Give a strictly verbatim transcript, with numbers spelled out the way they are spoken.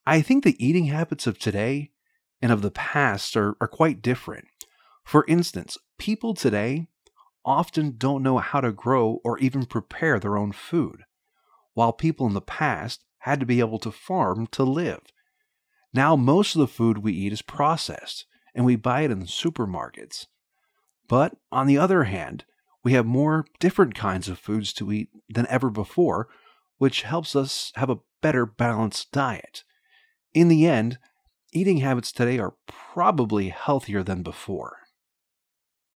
I think the eating habits of today and of the past are, are quite different. For instance, people today often don't know how to grow or even prepare their own food, while people in the past had to be able to farm to live. Now, most of the food we eat is processed, and we buy it in supermarkets. But on the other hand, we have more different kinds of foods to eat than ever before, which helps us have a better balanced diet. In the end, eating habits today are probably healthier than before.